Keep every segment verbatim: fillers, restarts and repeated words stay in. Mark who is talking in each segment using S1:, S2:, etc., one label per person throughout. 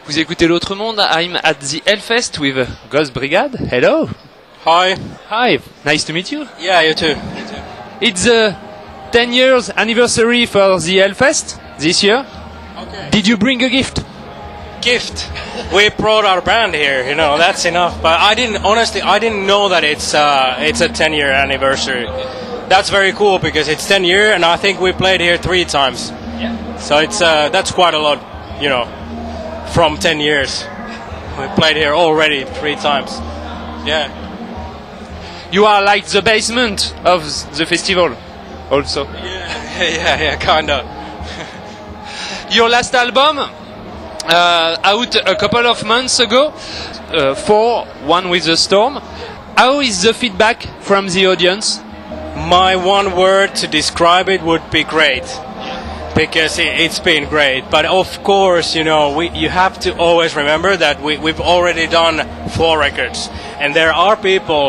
S1: Vous écoutez l'autre monde. I'm at the Hellfest with Ghost Brigade. Hello.
S2: Hi.
S1: Hi. Nice to meet you.
S2: Yeah, you too. You too.
S1: It's the ten years anniversary for the Hellfest this year.
S2: Okay.
S1: Did you bring a gift?
S2: Gift. We brought our band here. You know, that's enough. But I didn't. Honestly, I didn't know that it's uh, it's a ten year anniversary. That's very cool because it's ten year, and I think we played here three times.
S1: Yeah.
S2: So it's uh, that's quite a lot. You know, from ten years, we played here already three times. Yeah.
S1: You are like the basement of the festival, also.
S2: Yeah, yeah, yeah, kinda.
S1: Your last album, uh, out a couple of months ago, uh, for One with the Storm. How is the feedback from the audience?
S2: My one word to describe it would be great, because it, it's been great. But of course, you know, we you have to always remember that we we've already done four records, and there are people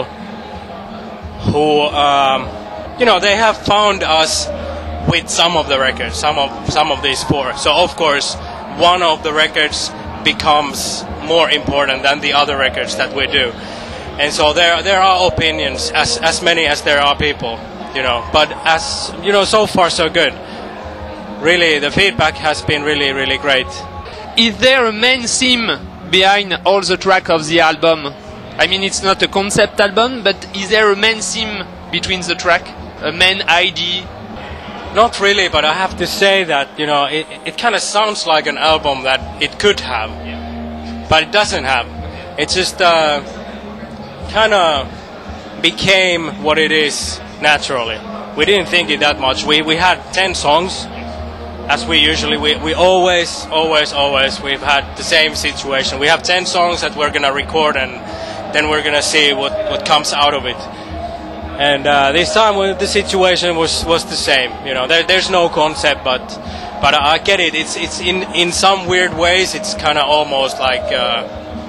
S2: who, um, you know, they have found us with some of the records, some of some of these four. So of course, one of the records becomes more important than the other records that we do. And so there there are opinions, as as many as there are people, you know. But as you know, so far so good. Really, the feedback has been really really great.
S1: Is there a main theme behind all the tracks of the album? I mean, it's not a concept album, but is there a main theme between the track, a main idea?
S2: Not really, but I have to say that, you know, it, it kind of sounds like an album that it could have, but it doesn't have. It just uh, kind of became what it is naturally. We didn't think it that much. We we had ten songs, as we usually, we, we always, always, always, we've had the same situation. We have ten songs that we're going to record, and then we're going to see what, what comes out of it. And uh, this time the situation was, was the same. You know, there, there's no concept, but but I get it. It's it's in, in some weird ways it's kind of almost like uh,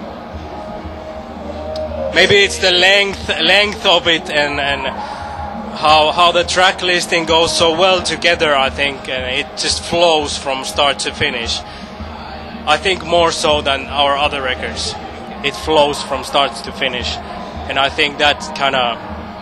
S2: maybe it's the length length of it and and how how the track listing goes so well together. I think, and it just flows from start to finish. I think more so than our other records. It flows from start to finish, and I think that kind of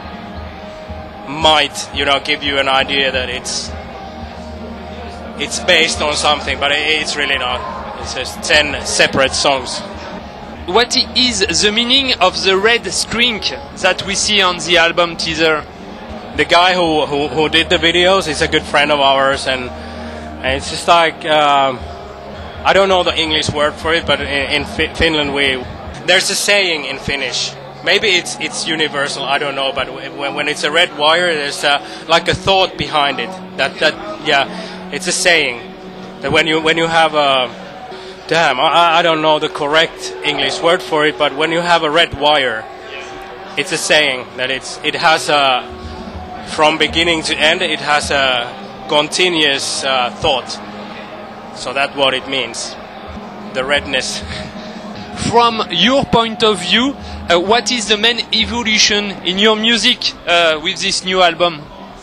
S2: might, you know, give you an idea that it's it's based on something, but it's really not. It's just ten separate songs.
S1: What is the meaning of the red string that we see on the album teaser?
S2: The guy who who, who did the videos is a good friend of ours, and, and it's just like um, I don't know the English word for it, but in, in Fi- Finland we there's a saying in Finnish. Maybe it's it's universal. I don't know, but when, when it's a red wire, there's a, like a thought behind it. That that yeah, it's a saying that when you when you have a damn, I, I don't know the correct English word for it, but when you have a red wire, it's a saying that it's it has a from beginning to end, it has a continuous uh, thought. So that's what it means. The redness.
S1: From your point of view, uh, what is the main evolution in your music uh, with this new album?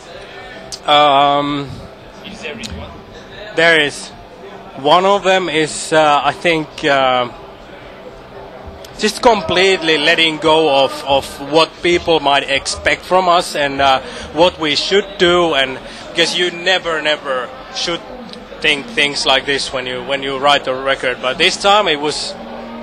S2: Um,
S1: Is there one?
S2: there is. One of them is, uh, I think, uh, just completely letting go of, of what people might expect from us and uh, what we should do, and because you never, never should think things like this when you when you write a record. But this time it was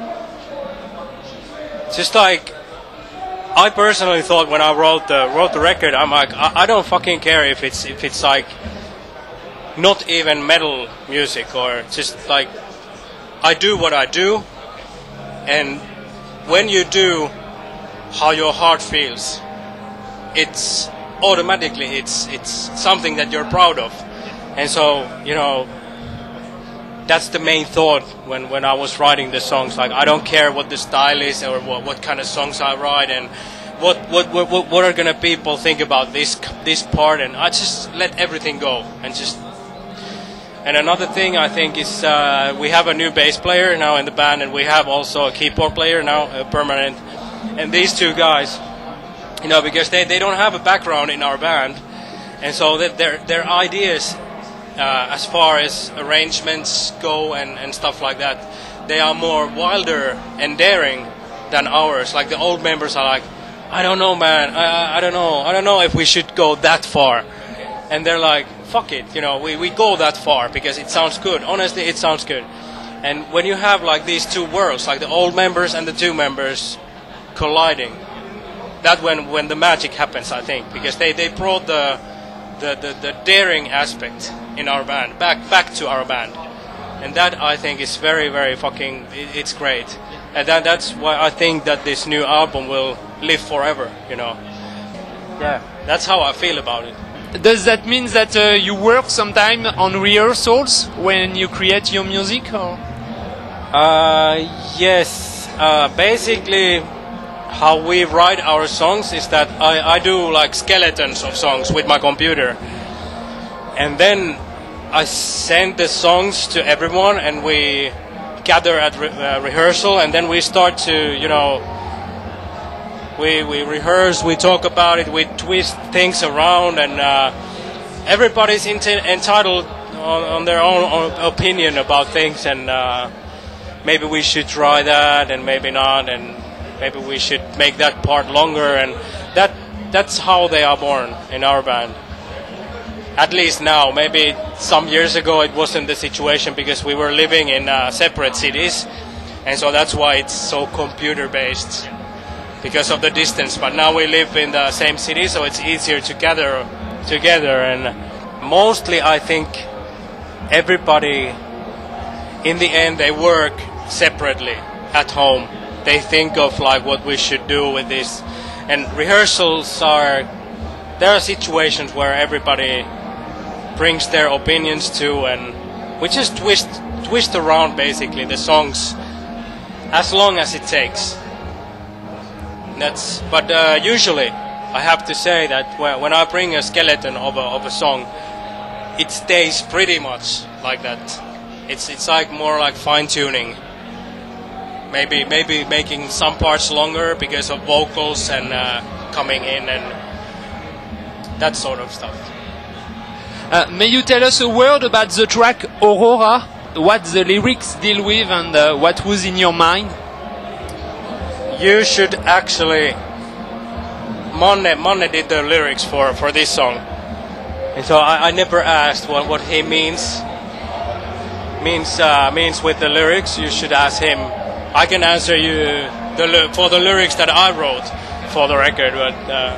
S2: just like, I personally thought when I wrote the wrote the record, I'm like, I, I don't fucking care if it's if it's like not even metal music, or just like, I do what I do, and when you do how your heart feels, it's automatically it's it's something that you're proud of. And so, you know, that's the main thought when, when I was writing the songs. Like, I don't care what the style is or what, what kind of songs I write, and what what what what are gonna people think about this this part, and I just let everything go and just. And another thing I think is uh, we have a new bass player now in the band, and we have also a keyboard player now, uh, permanent. And these two guys, you know, because they, they don't have a background in our band, and so that their their ideas uh, as far as arrangements go and, and stuff like that, they are more wilder and daring than ours. Like the old members are like, I don't know, man. I, I, I don't know. I don't know if we should go that far. And they're like, fuck it. You know, we, we go that far because it sounds good. Honestly, it sounds good. And when you have like these two worlds, like the old members and the two members colliding, that when when the magic happens, I think, because they, they brought the, the the the daring aspect in our band back back to our band, and that I think is very very fucking it, it's great, and that that's why I think that this new album will live forever. You know, yeah, that's how I feel about it.
S1: Does that mean that uh, you work sometime on rehearsals when you create your music, or?
S2: Uh, yes, uh, basically. How we write our songs is that I, I do like skeletons of songs with my computer, and then I send the songs to everyone, and we gather at re- uh, rehearsal, and then we start to, you know, we we rehearse, we talk about it, we twist things around, and uh, everybody's enti- entitled on, on their own, own opinion about things, and uh, maybe we should try that, and maybe not, and maybe we should make that part longer, and that that's how they are born in our band. At least now. Maybe some years ago it wasn't the situation because we were living in uh, separate cities, and so that's why it's so computer based because of the distance. But now we live in the same city, so it's easier to gather together, and mostly I think everybody in the end they work separately at home. They think of like what we should do with this, and rehearsals are there are situations where everybody brings their opinions too, and we just twist twist around basically the songs as long as it takes. That's but uh, usually I have to say that when I bring a skeleton of a of a song, it stays pretty much like that. It's it's like more like fine tuning. Maybe maybe making some parts longer because of vocals and uh, coming in and that sort of stuff.
S1: Uh, may you tell us a word about the track Aurora? What the lyrics deal with and uh, what was in your mind?
S2: You should actually... Manne, Manne did the lyrics for, for this song. And so I, I never asked what, what he means means uh, means with the lyrics. You should ask him. I can answer you the, for the lyrics that I wrote for the record, but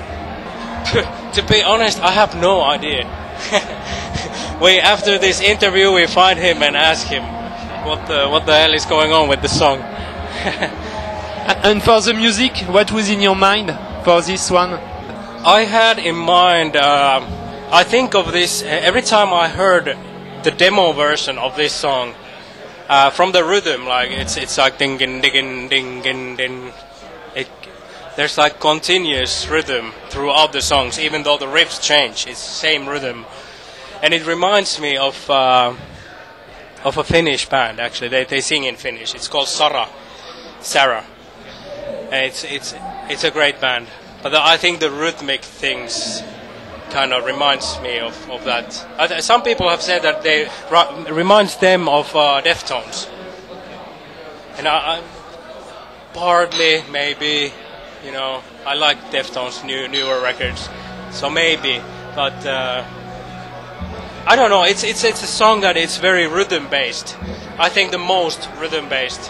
S2: uh, to be honest, I have no idea. we after this interview, we find him and ask him what the what the hell is going on with the song.
S1: And for the music, what was in your mind for this one?
S2: I had in mind. Uh, I think of this every time I heard the demo version of this song. Uh, from the rhythm, like it's it's like ding ding ding ding ding ding. It there's like continuous rhythm throughout the songs, even though the riffs change. It's the same rhythm, and it reminds me of uh, of a Finnish band. Actually, they they sing in Finnish. It's called Sara, Sarah. And it's it's it's a great band, but the, I think the rhythmic things kind of reminds me of, of that. Uh, some people have said that they r- reminds them of uh, Deftones, and I, I partly maybe, you know, I like Deftones' new newer records, so maybe, but uh, I don't know. It's it's it's a song that it's very rhythm based. I think the most rhythm based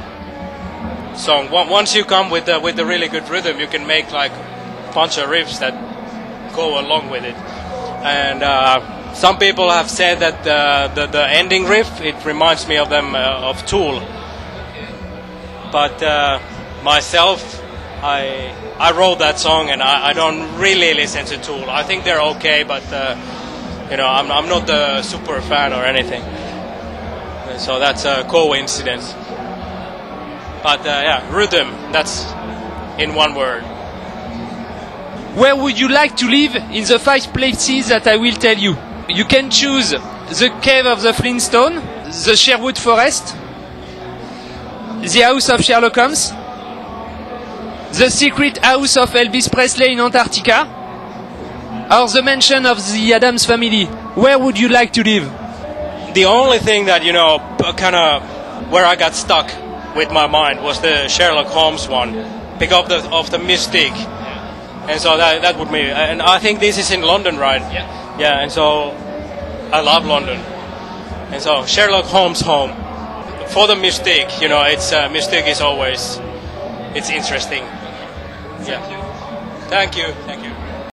S2: song. Once you come with the, with the really good rhythm, you can make like a bunch of riffs that go along with it. And uh, some people have said that uh, the the ending riff, it reminds me of them uh, of Tool. But uh, myself, I I wrote that song, and I, I don't really listen to Tool. I think they're okay, but uh, you know, I'm I'm not a super fan or anything. So that's a coincidence. But uh, yeah, rhythm. That's in one word.
S1: Where would you like to live in the five places that I will tell you? You can choose the cave of the Flintstone, the Sherwood Forest, the house of Sherlock Holmes, the secret house of Elvis Presley in Antarctica, or the mansion of the Addams family. Where would you like to live?
S2: The only thing that, you know, kind of where I got stuck with my mind was the Sherlock Holmes one, because of the of the mystique. Yeah. And so that that would be, and I think this is in London, right?
S1: Yeah.
S2: Yeah, and so I love London, and so Sherlock Holmes home for the mystique. You know, it's uh, mystique is always it's interesting.
S1: Thank
S2: yeah.
S1: you.
S2: Thank you. Thank you.